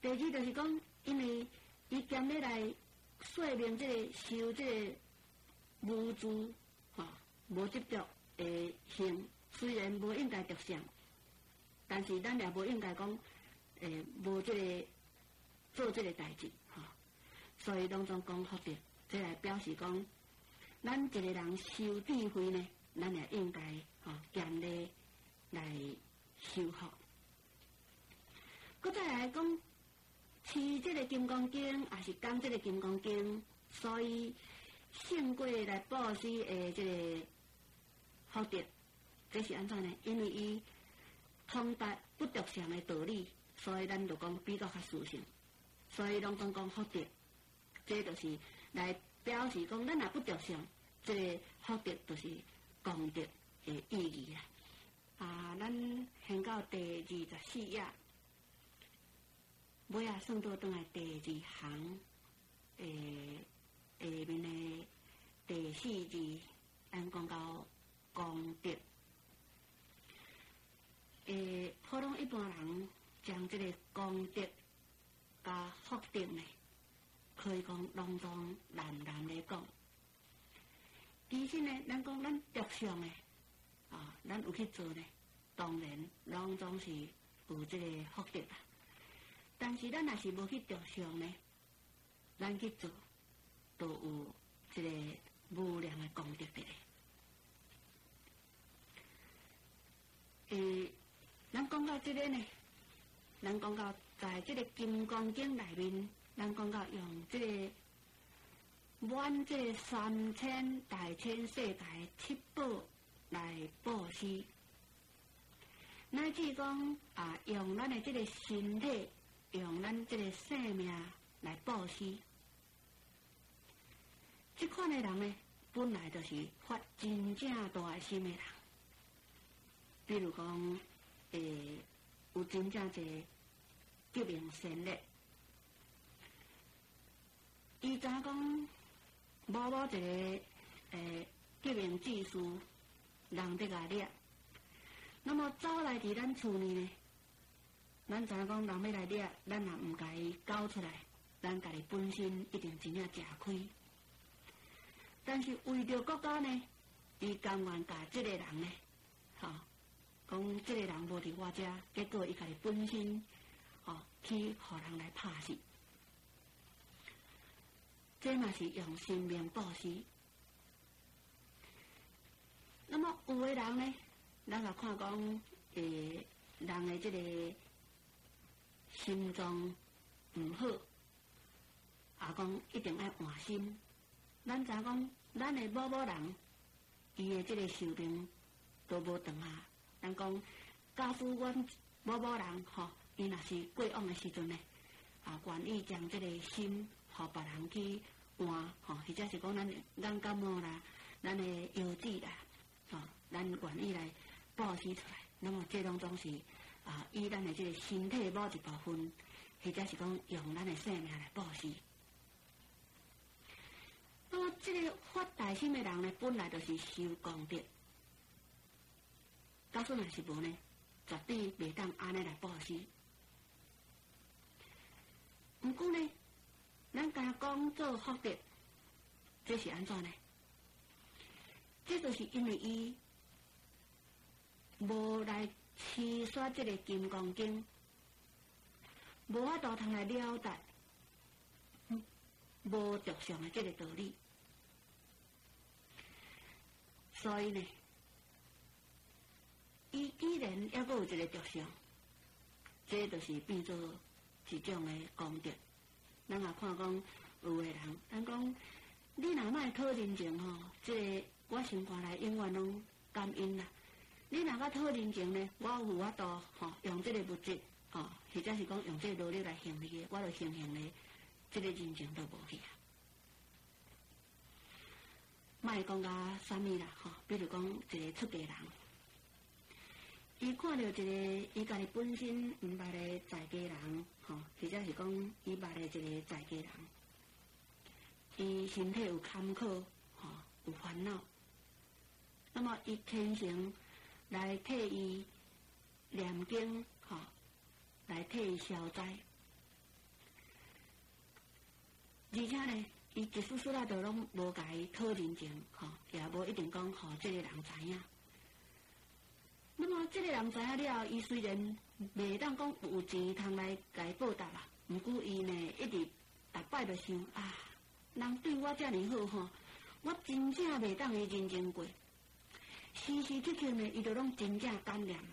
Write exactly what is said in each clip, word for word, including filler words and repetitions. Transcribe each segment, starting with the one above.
第二就是讲，因为伊兼咧来说明这个修这个无助吼，无执着的性，虽然无应该着相，但是咱也无应该讲诶无这个做这个代志吼，所以当中讲福德，这来表示讲，咱一个人修智慧呢，咱也应该吼建立来修福。搁再来讲。持这个金刚经，也是讲这个金刚经，所以胜过来布施的这个福德，这是安怎呢？因为伊通达不着相的道理，所以咱就讲比较较殊胜。所以拢总讲福德，这就是来表示讲，咱若不着相，这个福德就是功德的意义啦。啊，咱先到第二十四页。尾啊，算到倒来第二行，诶，下面的第四字，咱讲到功德。诶，普通一般人将这个功德加福德呢，可以讲拢总难难来讲。其实呢，咱讲咱着相的啊，咱有去做呢，当然拢总是有这个福德啦。但是咱若是无去着相呢，咱去做都有这个无量的功德的。诶，咱讲到这个呢，咱讲到在这个金刚经内面，咱讲到用这个满这三千大千世界七宝来布施，乃至讲啊，用咱的这个身体。用咱这个生命来布施，这款的人呢，本来就是发真正大心的人。比如讲，诶，有真正一个极明神力，伊知影讲，某某一个诶极明技术，人得来掠，那么走来伫咱厝里呢？咱知影讲，人要来掠，咱若毋甲伊交出来，咱家己本身一定真正吃亏。但是为着国家呢，伊甘愿甲这个人呢，吼、哦，讲这个人无伫我遮，结果伊家己本身，吼、哦，去互人来拍死，这嘛是用生命布施。那么有的人呢，咱来看讲，诶，人的这个。心脏唔好，啊讲一定要换心。咱知讲，咱的某某人，伊的这个寿命都无长啊。咱讲，假使阮某某人吼，伊若是过往的时阵呢，啊愿意将这个心，互别人去换，吼，或者是讲咱咱感冒啦，咱的腰子啦，吼，咱愿意来布施出来。那么这种总是。啊，以咱的这个身体某一部分，或者是讲用咱的生命来布施。那么这个发大心的人呢，本来就是修功德。假使若是无呢，绝对袂当安尼来布施。不过呢，咱家讲做福德，这是安怎呢？这就是因为伊无来。持刷这个金刚经，无法度通来了解，嗯，无着相的这个道理，所以呢，伊既然还阁有一个着相，这就是变做一种的功德。咱也看讲有的人，咱讲你若莫讨人情吼，这个我生活来永远拢感恩啦。你若较讨人情呢，我有法度吼用这个物质吼，或者是讲用这个劳力来行去，我就行行咧，这个人情都无去啊。莫讲甲啥物啦吼，比如讲一个出家人，伊看到一个伊家己本身毋捌的在家人吼，或者是讲伊捌的一个在家人，伊身体有坎坷吼，有烦恼，那么伊虔诚。来替伊念经，吼、哦，来替伊消灾。 而且呢，伊一丝丝仔都拢无甲伊讨人情，吼、哦，也无一定讲互即个人知影。那么即个人知影了，伊虽然袂当讲有钱通来甲伊报答啦，毋过伊呢一直逐摆就想啊，人对我遮尔好吼，我真正袂当伊认真过。时时刻刻呢，伊就拢真正感念。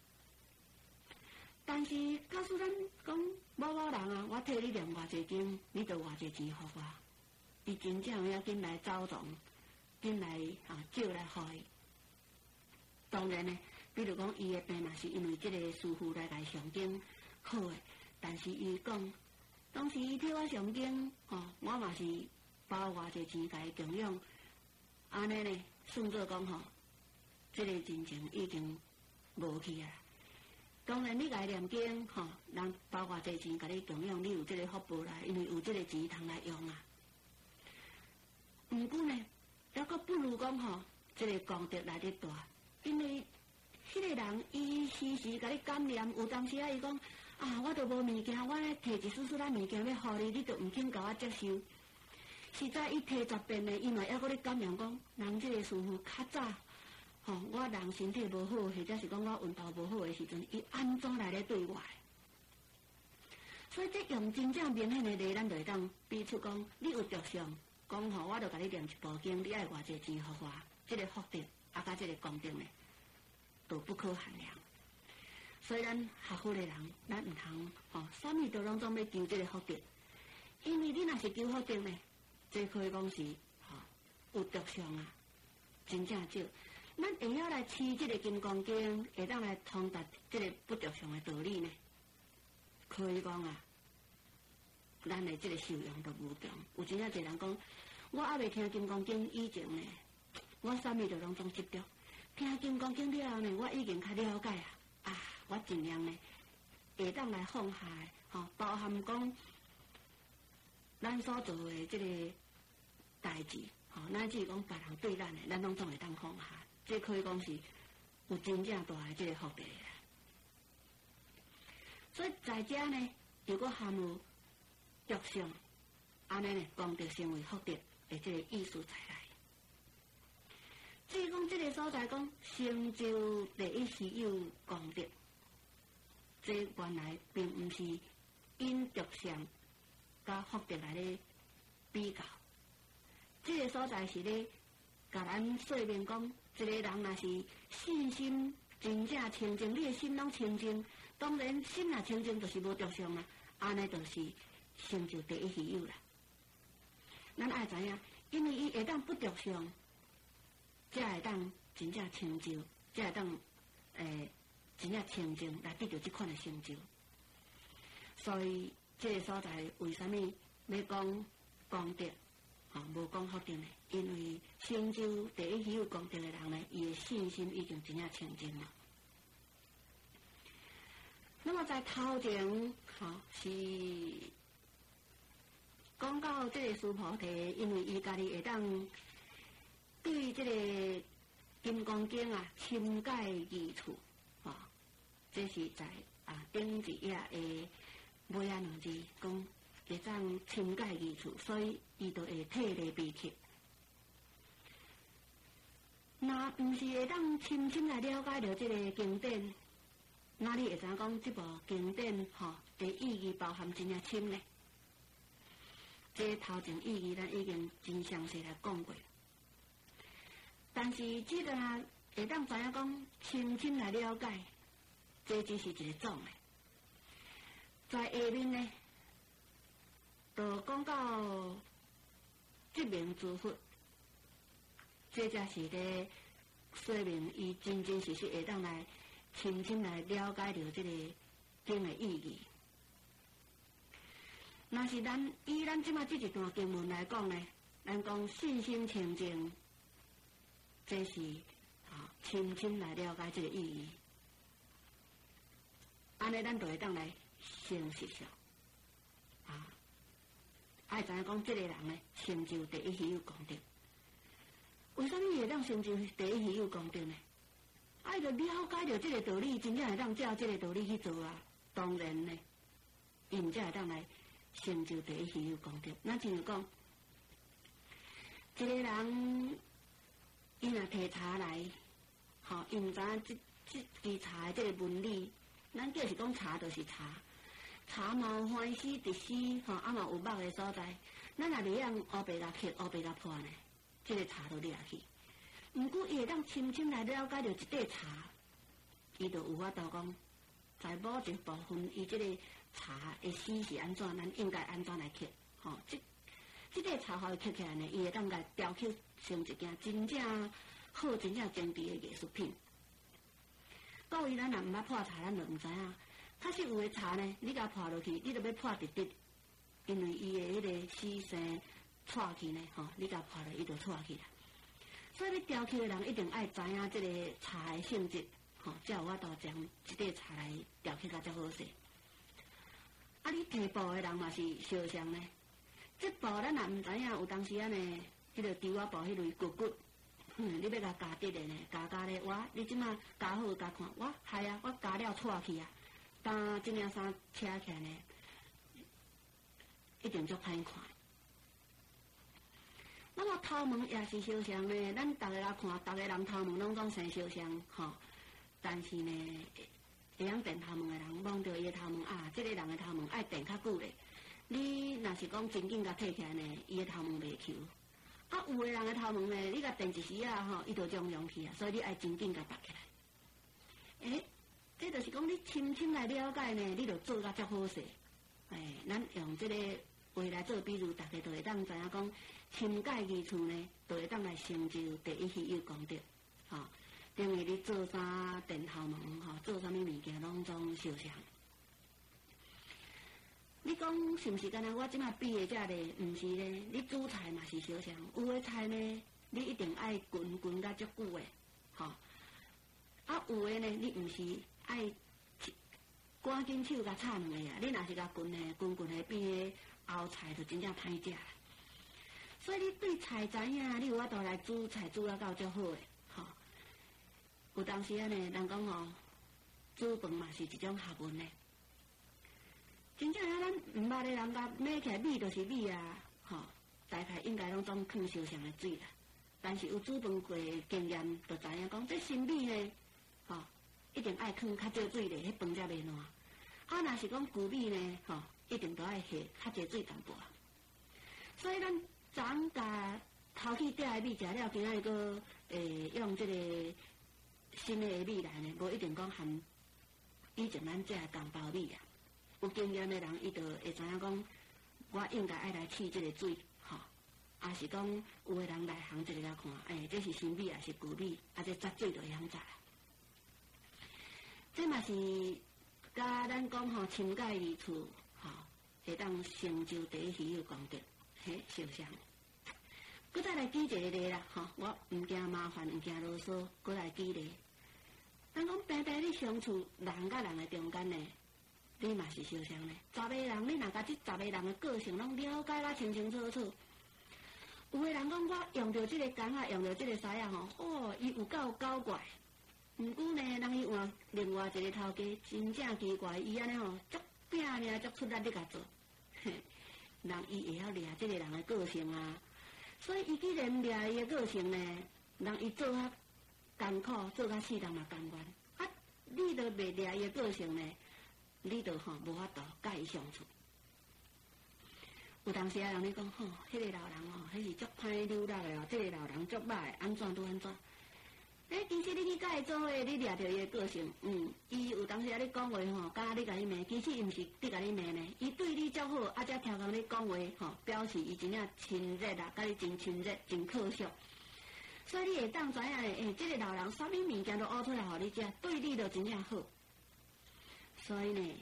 但是，假使咱讲某某人啊，我替你念偌济经，你就偌济钱互我，伊真正要紧来招容，紧来啊借来互伊。当然呢，比如讲伊的病嘛是因为即个师傅来来上经好诶，但是伊讲，当时伊替我上经，吼、哦，我嘛是包偌济钱甲伊供养，安尼呢，算做讲吼，即、这个真情已经无去啊。当然，你来念经，吼、哦，人包偌济钱甲你供养，你有即个福报来，因为有即个钱通来用啊。毋过呢，还阁不如讲吼，即、这个功德来得大，因为迄个人伊时时甲你感念，有当时啊，伊讲啊，我都无物件，我咧摕一丝丝仔物件要互你，你都毋肯甲我接受。实在伊摕十遍呢，伊嘛还阁咧感念讲，人即个师傅较早。吼、哦，我人身体无好，或者是讲我运道无好的时阵，伊安怎来咧对我？所以这用真正明显的例，咱就会当比出讲，你有着相，讲吼，我就甲你念一部经，你爱偌济钱互我，这个福德啊，甲这个功德呢，都不可限量。所以咱学佛的人，咱唔通吼，啥物都拢总要求这个福德，因为你若是求福德呢，这可以讲是吼、哦、有着相啊，真正少。咱会晓来持这个金刚经，会当来通达这个不着相的道理呢？可以讲啊，咱的这个修养都无强。有真正侪人讲，我还未听金刚经以前呢，我啥物都拢总执着。听金刚经了后呢，我已经较了解啊，啊，我尽量呢会当来放下，吼、哦，包含讲咱所做的这个代志，吼、哦，乃至讲别人对咱的，咱拢总会当放下。这可以讲是有真正大的这个福德啦。所以在这呢，如果含有着相，安尼呢，功德成为福德的这个意思才来。至于讲这个所在讲成就第一是有功德，这原来并不是因着相甲福德来咧比较，这个所在是咧甲咱说明讲。一个人若是信心真正清净，你的心拢清净，当然心若清净就是无着相啦，安尼就是成就第一稀有啦。咱爱知影，因为伊会当不着相，才会当真正成就，才会当诶真正清净来得到这款的成就。所以这个所在为什么要讲功德？啊，无讲福德呢，因为成就第一稀有功德的人呢，伊的信心已经真正清净了。那么在头前，吼、哦、是讲到这个苏菩提，因为伊家己会当对这个金刚经啊深解义处，啊、哦，这是在啊顶一页的尾啊两字讲。会当深解义处，所以伊就会体力秘诀。那毋是会当深深来了解到这个经典，那你会知影讲这部经典吼的意义包含真正深呢？这头前意义咱已经真详细来讲过，但是这个啊会当知影讲深深来了解，这只是一个总的，在下面呢。就讲到即名诸佛，这才是咧说明伊真真实实会当来深深来了解到这个经的意义。若是咱以咱即马这一段经文来讲呢，咱讲信心清净，这是啊深深来了解这个意义。安尼咱就会当来成实上啊。爱知影讲，这个人呢，成就第一稀有功德。为什么会当成就第一稀有功德呢？爱着了解到这个道理，真正会当照这个道理去做啊。当然呢，因才会当来成就第一稀有功德。咱亲像讲，一个人伊若摕茶来，吼，伊毋知影即即支茶的即个纹理，咱叫是讲茶就是茶，茶嘛有欢喜得喜，吼，啊嘛有墨的所在。咱若袂晓乌白甲刻、乌白甲破呢，即个茶都掠去。毋过伊会当深深来了解着一块茶，伊就有法度讲，在某一部分，伊即个茶的死是安怎，咱应该安怎来刻，吼，即即块茶互伊刻起来呢，伊会当甲雕刻成一件真正好、真正精致的艺术品。到位咱若毋捌破茶，咱就毋知影。确实有的茶呢，你甲破落去，你就要破直直，因为伊的迄个死生错去呢，吼，你甲破落伊就错去啦。所以，要雕刻的人一定爱知影即个茶的性质，吼，才有法度将一块茶来雕刻甲遮好势。啊，你提布的人嘛是相像呢。这布咱若毋知影，有当时啊呢，迄个丢啊布迄类骨骨，嗯，你要甲加得的呢，加加咧，我你即马加好加看，我系啊，我加了错去啊，当即领衫扯起来呢，一定足歹看。那么头毛也是相像呢，咱逐个来看，逐个人头毛拢讲生相像，吼。但是呢，会晓电头毛的人，望到伊的头毛啊，即、这个人的头毛爱电较久咧。你若是讲真紧甲摕起来呢，伊的头毛袂翘。啊，有的人的头毛呢，你甲电一时啊，吼，伊就中用去啊，所以你爱真紧甲拔起来。诶、欸，这就是讲你深深来了解呢，你就做甲足好势。诶、欸，咱用即个话来做比喻，大家就会当知影讲。深解义处呢，就会当来成就第一稀有功德，吼、哦。等于你做啥电头毛，吼、哦，做啥物物件拢总相像。你讲是毋是？敢若我即马比的遮咧，毋是咧。你煮菜嘛是相像，有的菜呢，你一定爱滚滚甲足久的，吼、哦。啊，有的呢，你毋是爱赶紧手甲炒两个啊，你若是甲滚的，滚滚的比熬菜就真正歹食。所以你对菜知影，你有法度来煮菜煮啊到足好诶，吼、哦。有当时啊呢，人讲吼，煮饭嘛是一种学问咧。真正啊，咱毋捌的人甲买起来米就是米啊，吼、哦，大概应该拢总放相像的水啦。但是有煮饭过经验，就知影讲，这新米呢，吼、哦，一定爱放较少水咧，迄饭才袂烂。啊，若是讲旧米呢，吼、哦，一定都爱下较侪水淡薄啊。所以咱。咱甲头去底的米食了，今仔日个诶用即个新的米来呢，无一定讲含以前咱食的公包米啊。有经验的人，伊就会知影讲，我应该爱来试即个水，吼、哦，啊是讲有的人来行即个来看，诶、欸，这是新米还是旧米，啊这杂水就会晓知。这嘛是甲咱讲吼，深解义处，吼、哦，会当成就第一稀有功德。嘿，相像。佮再来举一个例啦，吼，我毋惊麻烦，毋惊啰嗦，佮来举例。咱讲平平你相处人甲人的中间呢，你嘛是相像呢。十个人，你若甲即十个人的个性拢了解甲清清楚楚。有个人讲我用着即个工啊，用着即个师啊，吼，哦，伊有够搞怪。毋过呢，人伊换另外一个头家，真正奇怪，伊安尼吼，足拼命足出力你甲做，嘿。人伊会晓掠即个人的个性啊，所以伊既然掠伊的个性呢，人伊做较艰苦，做较死人嘛甘愿。啊，你都袂掠伊的个性呢，你就吼无法度甲伊相处。有当时啊，人咧讲吼，迄、那个老人哦，迄是足歹溜达的哦，即、这个老人足歹，安怎都安怎。诶，其实你去甲伊做伙，你掠着伊的个性，嗯，伊有当时啊，你讲话吼，敢你甲伊骂，其实伊毋是你甲你骂呢，伊对你足好，啊，才听讲你讲话吼，表示伊真正亲热啦，甲你真亲热，真可惜。所以你会当知影咧，诶，即、这个老人啥物物件都挖出来互你食，对你就真正好。所以呢，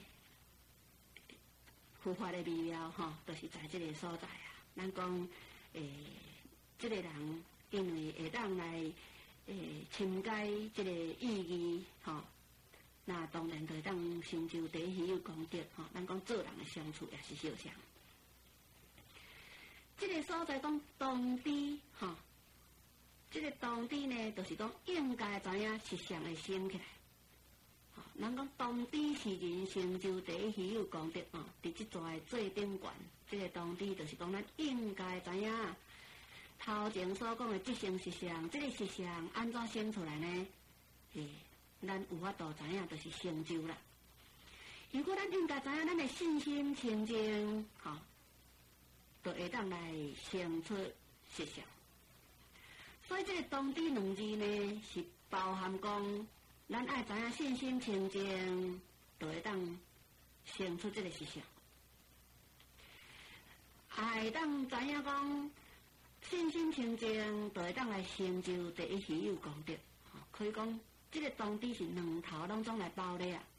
佛法的微妙吼，都、就是在即个所在啊。咱讲，诶，即、这个人因为会当来。诶，深解即个意义，吼，那当然就会当成就第一稀有功德，吼。咱讲做人的相处也是相像。即、这个所在讲当知，吼，即、这个当知呢，就是讲应该知影实相会升起来。吼， 人讲当知是人成就第一稀有功德哦，伫即座最顶悬，即、这个当知就是讲咱应该知影头前所讲的即成实相，即、这个实相安怎生出来呢？诶，咱有法度知影，就是成就啦。如果咱应该知影，咱的信心清净，吼、哦，就会当来生出实相。所以，这个当知两字呢，是包含讲。咱爱知影信心清净，就会当生出这个实相；爱当知影讲信心清净，就会当来成就第一稀有功德。可以讲，这个当知是两头拢总来包咧啊。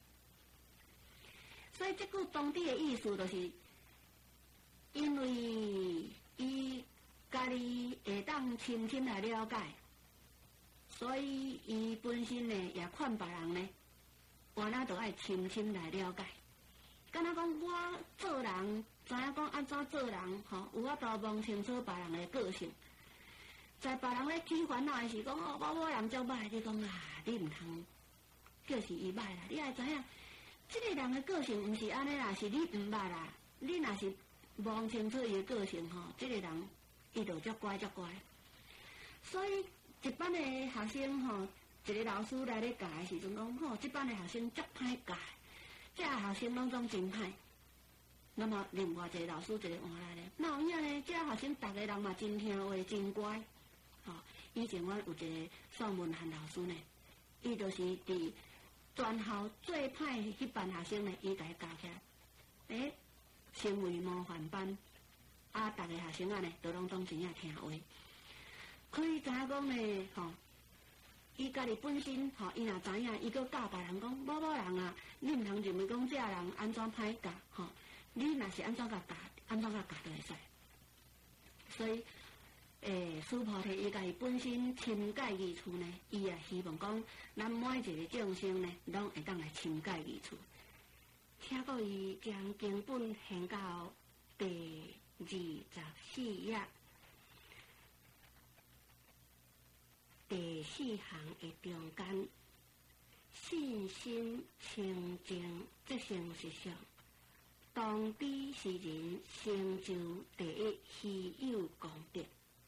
所以，这句当知的意思就是，因为伊家己会当深深来了解。所以，伊本身呢，也劝别人呢，原来都爱深深来了解。敢若讲我做人，知影讲安怎做人，吼，有法度摸清楚别人的个性。在别人咧起烦恼的时，讲哦，我某人足歹，你讲啊，你毋通叫是伊歹啦，你爱知影，即、这个人的个性毋是安尼啦，是你毋捌啦。你若是摸清楚伊的个性，吼，即、这个人伊就足乖足乖。所以。一班的学生吼，一个老师来咧教的时阵讲，吼，这班的学生足歹教，这学生拢总真歹。那么另外一个老师一个换来咧，那有影呢？这学生逐个人嘛真听话，真乖。吼、哦，以前我有一个宋文涵老师呢，伊就是伫全校最歹迄班学生呢，伊甲伊教起来，诶，成为模范班，啊，逐个学生啊呢，都拢总真正听话。可以知影讲呢，吼、哦，伊家己本身吼，伊若知影，伊搁教别人讲，某某人啊，你毋通认为讲这人安怎歹教，吼、哦，你若是安怎甲教，安怎甲教就会使。所以，诶，师菩提伊家己本身深解义处呢，伊也希望讲，咱每一个众生呢，拢会当来深解义处。请各位将经本献到第二十四页。第四行的中间，信心清净即成实相，当知是人成就第一稀有功德。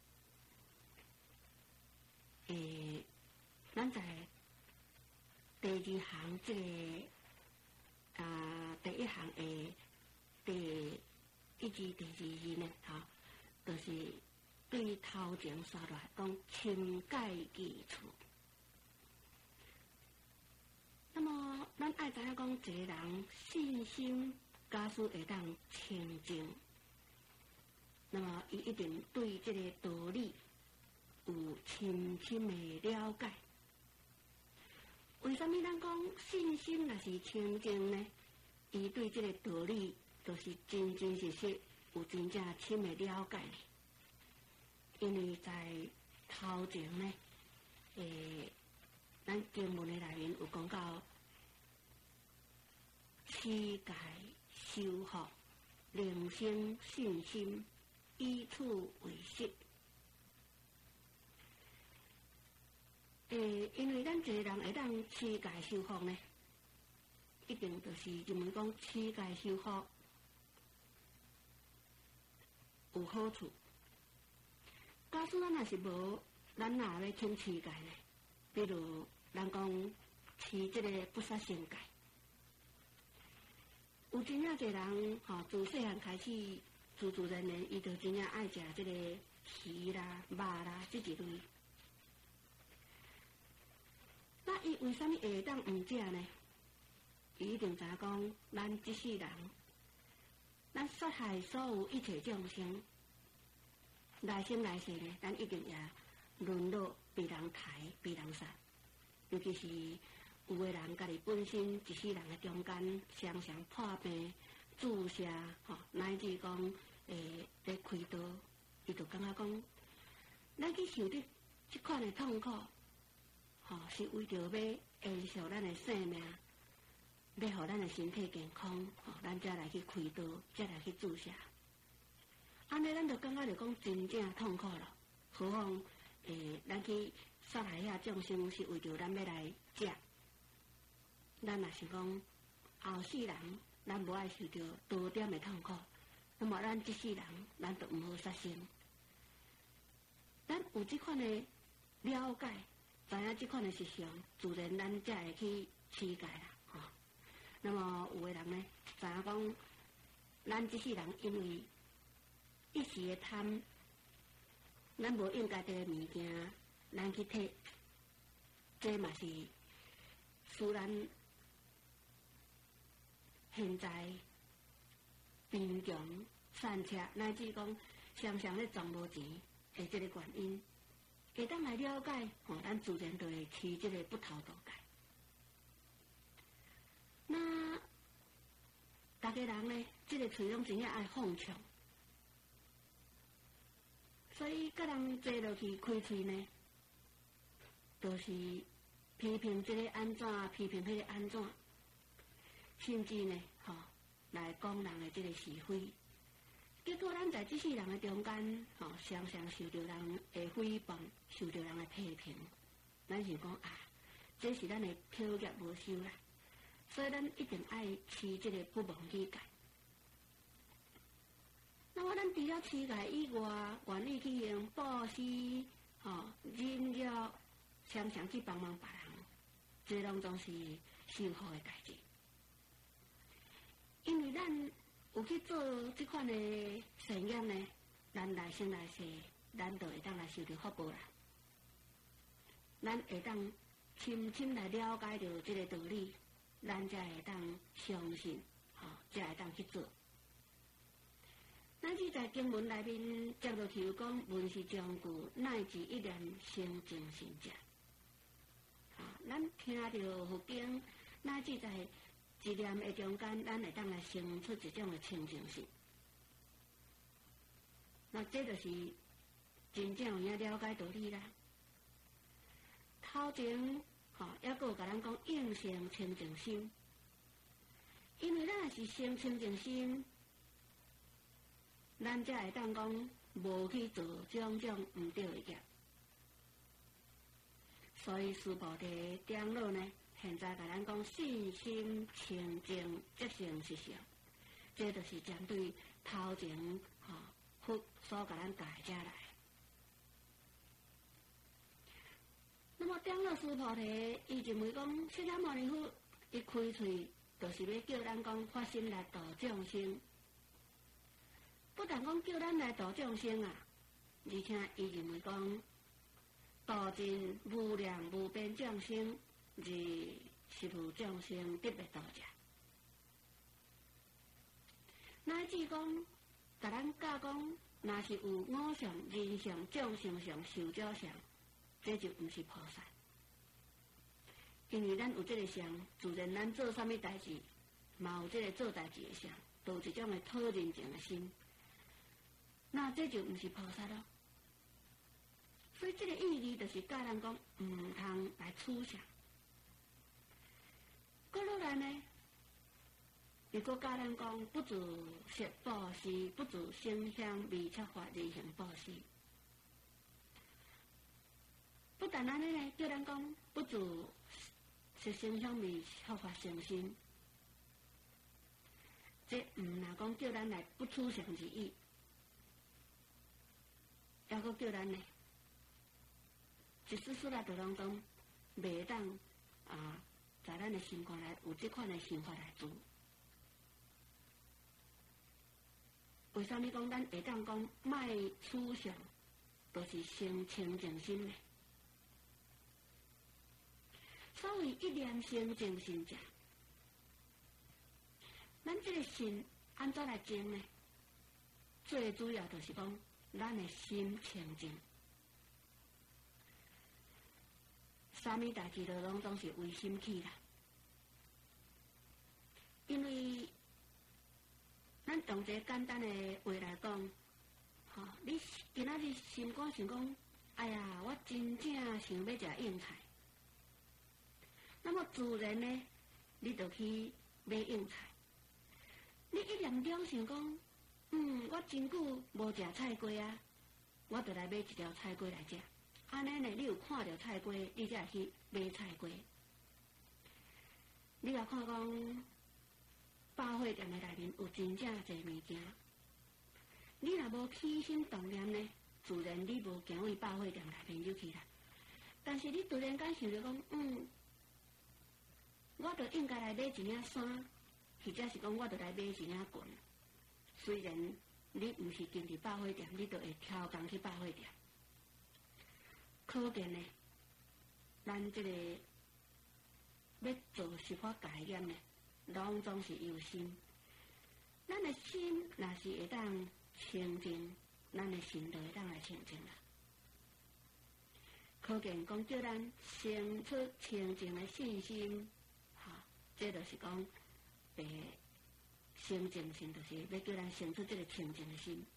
诶，咱在第二行这个啊，第一行的第一字第二字呢，哈，就是对头前说来讲深解基础。那么，咱爱知影讲，一个人信心假使会当清净，那么伊一定对这个道理有深深的了解。为什么咱讲信心若是清净呢？伊对这个道理就是真真实实有真正深的了解。因为在头前呢，诶，咱经文的内面有讲到世界修福，灵生信心，以此为实。诶，因为咱一个人会当世界修福呢，一定就是认为讲世界修福有好处。假使咱若是无，咱哪要请持戒呢？比如咱讲持这个不杀生戒，有真正一个人吼，自细汉开始，自自然然，伊就真正爱食这个鱼啦、肉啦这一类。那伊为什么会当毋食呢？伊一定知影讲，咱这世人，咱杀害所有一切众生。来生来世呢，咱一定也沦落被人抬、被人杀。尤其是有个人家己本身一世人的中间，常常破病、注射，吼、哦，乃至讲诶咧开刀，伊就感觉讲，咱去受得这款的痛苦，吼、哦，是为着要延续咱的生命，要互咱的身体健康，吼、哦，咱才来去开刀，才来去注射。安尼，咱就感觉着讲真正痛苦了。何况，诶，咱去杀害遐众生是为着咱要来食， 咱若是讲后世人，咱无爱受着多点的痛苦，那么咱即世人，咱就毋好杀生。咱有即款的了解，知影即款的实相，自然咱才会去持戒啦，吼、哦。那么有的人呢，知影讲，咱即世人因为一时的贪，咱无应该得的物件，咱去摕，这嘛是使咱现在贫穷、散车，乃至讲常常咧赚无钱的这个原因，会当来了解，吼、哦，咱自然就会持这个不偷盗戒。那大家人呢，这个嘴拢真正爱放枪，所以甲人坐落去开喙呢，都、就是批评这个安怎，批评迄个安怎，甚至呢，吼、哦、来讲人的这个是非。结果咱在这世人的中间，吼、哦、常常受到人的诽谤，受到人的批评。咱想讲啊，这是咱的票业无收啦。所以咱一定爱持这个不忘礼戒。那么咱除了持戒以外，愿意去用布施、吼忍辱，常常去帮忙别人，这拢总是修好的代志。因为咱有去做这款的善业呢，咱来生来世，咱就会当来受到福报啦。咱会当深深来了解到这个道理。咱才会当相信，吼、哦，才会当去做。咱只在经文内面接落去有讲，文是将句，乃至一念生净心者。啊、哦，咱听到佛经，乃至在一念的中间，咱会当来生出一种的清净心。那这就是真正有影了解道理啦。头前。吼、哦，抑佫有甲咱讲应生清净心，因为咱若是生清净心，咱才会当讲无去做种种毋对的业。所以师菩提长老呢，现在甲咱讲信心清净即成实相，这就是针对头前吼、哦、佛所甲咱教遮来。那么长老师菩提，伊认为讲，释迦牟尼佛伊开喙，就是要叫咱讲发心来度众生。不但讲叫咱来度众生啊，而且伊认为讲，度尽无量无边众生，而是无众生得来度者。乃至讲，甲咱教讲，若是有五相、人相、众生相、寿者相。这就不是菩萨，因为咱有这个相，自然咱做啥物代志，嘛有这个做代志的相，都有一种的讨人情的心，那这就不是菩萨咯。所以这个意义就是教人讲，唔通来处相。过落来呢，如果教人讲，不自食布施，不自声香味触法而行布施。不但安尼呢，叫咱讲不自食声香味触法成心，这毋若讲叫咱来不处相之意，抑阁叫咱呢，一丝丝来就拢讲袂当啊，在咱的心肝内有这款的想法来做。为啥物讲咱会当讲卖处相，都是生清净心呢？所谓一念生净心者，咱这个心安怎来净呢？最主要就是讲，咱的心清净，啥物代志都拢总是为心起啦。因为咱用一个简单的话来讲，吼、哦，你今仔日心肝想讲，哎呀，我真正想要食硬菜。那么自然呢，你就去买硬菜。你一念中想讲，嗯，我真久无食菜瓜啊，我就来买一条菜瓜来食。安尼呢，你有看到菜瓜，你才会去买菜瓜。 你若看讲百货店的内面有真正侪物件，你若无起心动念呢，自然你无行为百货店内面入去啦。但是你突然间想着讲，嗯，我着应该来买一领衫，或者是讲我着来买一领裙。虽然你毋是经历百货店，你着会挑工去百货店。可见呢，咱这个要做实法改验呢，拢总是由心。咱的心若是会当清净，咱的心就会当来清净啦。可见讲叫咱生出清净的信心，哈、啊，这就是讲，诶，清净心，就是要叫咱生出这个清净的心。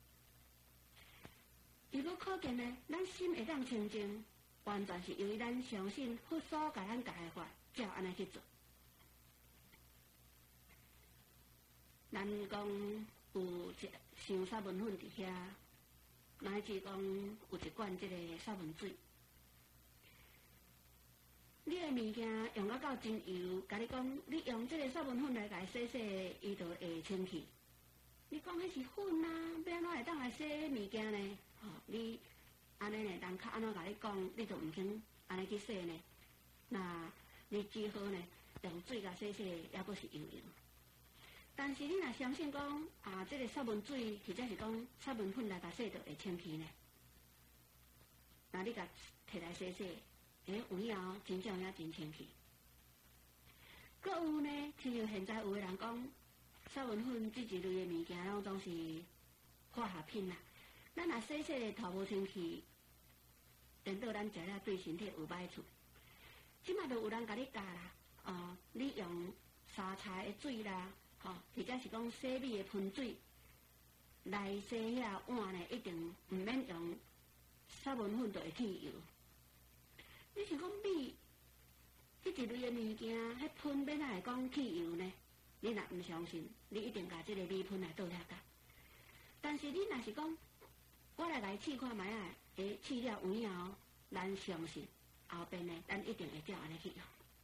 如果可见呢，咱心会当清净，完全是由于咱相信佛所教咱教的法，才安尼去做。咱讲有一箱沙文粉伫遐，乃至讲有一罐即个沙文水。你的物件用到到真油，甲你讲，你用即个沙文粉来甲伊洗洗，伊就会清气。你讲迄是粉啊，要安怎会当来洗物件呢？吼、哦，你安尼呢，人较安怎甲你讲，你就毋肯安尼去洗呢？那你只好呢，用水甲洗洗，也佫是油油。但是你若相信讲啊，即、这个沙文水或者是讲沙文粉来甲洗就会清气呢？那你甲摕来洗洗，诶，有影真正影真清气。搁有呢，亲像现在有个人讲，沙文粉这一类的物件，拢总是化学品啦。咱若洗洗头无清气，等到咱食了对身体有歹处。即马就有人甲你教啦，哦，你用沙柴的水啦。吼、哦，或者是讲洗米的喷水来洗遐碗呢，一定毋免用沙文粉就会去油。你是讲米这一类的物件，迄喷要哪会讲去油呢？你若毋相信，你一定甲即个米喷来倒遐甲。但是你若是讲，我来来试看卖啊，诶，试了有影哦，咱相信后边呢，咱一定会照安尼去用。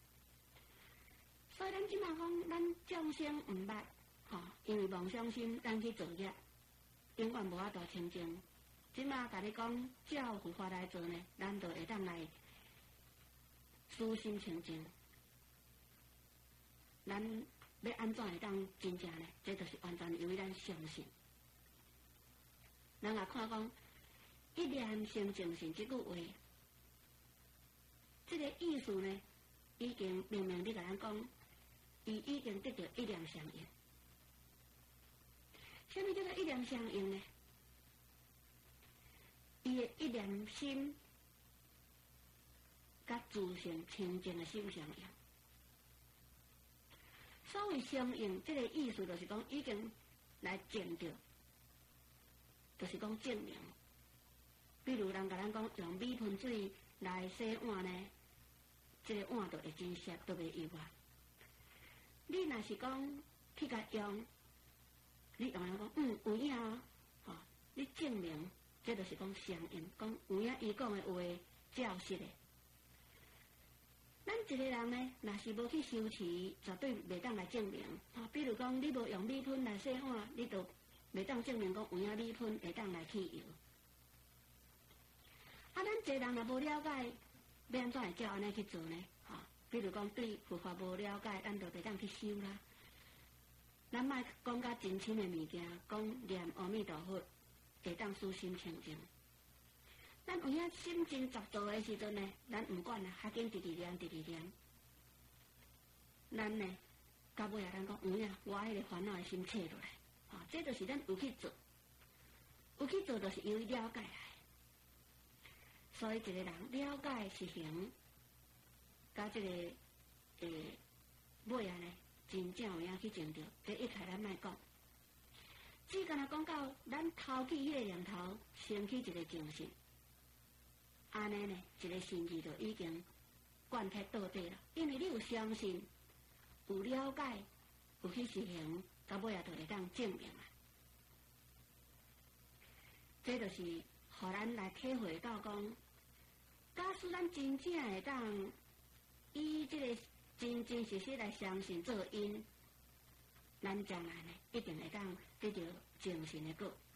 所以咱即马讲，咱众生毋捌，吼、哦，因为妄想心，咱去做业，永远无法度清净。即马甲你讲，照佛法来做呢，咱就会当来私心清净。咱要安怎会当真正呢？这就是完全由于咱相信。咱也看讲，一念生净心这句话，这个意思呢，已经明明你甲咱讲。伊已经得到一念相应。什么叫做一念相应呢？伊的一念心，甲自性清净的心相应。所谓相应，这个意思就是讲已经来证着，就是讲证明。比如人甲咱讲用米喷水来洗碗呢，这个碗就会真湿，都袂油啊。你若是讲去甲用，你用来讲，嗯，有影哦，吼、哦，你证明，这就是讲相应，讲有影伊讲的话照实的。咱一个人呢，若是无去修持，绝对袂当来证明。啊，比如讲，你无用米喷来洗碗，你就袂当证明讲有影米喷会当来去油。啊，咱一个人若无了解，要安怎会照安尼去做呢？吼、哦。比如讲，对佛法无了解，咱就袂当去修啦。咱莫讲甲真深的物件，讲念阿弥陀佛，会当私心清净。咱有影心真杂造的时阵呢，咱毋管啦，较紧直直念，直直念。咱呢，到尾啊，咱讲有影，我迄个烦恼的心切落来，啊、哦，这就是咱有去做，有去做就是由于了解来。所以一个人了解实行。甲即、这个诶尾啊呢，真正有影去证着，这一开咱莫讲，只干那讲到咱头起迄个念头，升起一个精神，安尼呢，一个心意就已经贯彻到底了。因为你有相信，有了解，有去实行，到尾啊就会当证明啊。这就是互咱来体会到讲，假使咱真正会当。以这个真真实实来相信做因，咱将来呢一定会当得到精神的果。